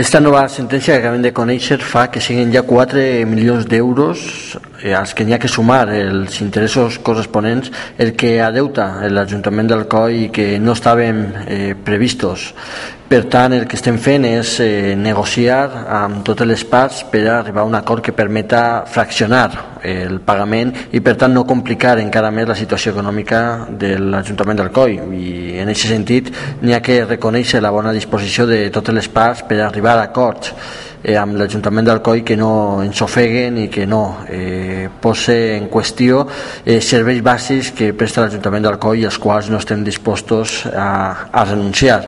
Esta nova sentència que acabem de conèixer fa que siguin ja 4 milions d'euros als que n'hi ha que sumar els interessos corresponents el que adeuta l'Ajuntament d'Alcoi i que no estaven previstos. Per tant, el que estem fent és negociar amb totes les parts per arribar a un acord que permeta fraccionar el pagament i per tant no complicar encara més la situació econòmica de l'Ajuntament d'Alcoi, i en aquest sentit n'hi ha que reconèixer la bona disposició de totes les parts per arribar a acords amb l'Ajuntament d'Alcoi que no ens ofeguen i que no posa en qüestió serveis bàsics que presta l'Ajuntament d'Alcoi, als quals no estem dispostos a renunciar.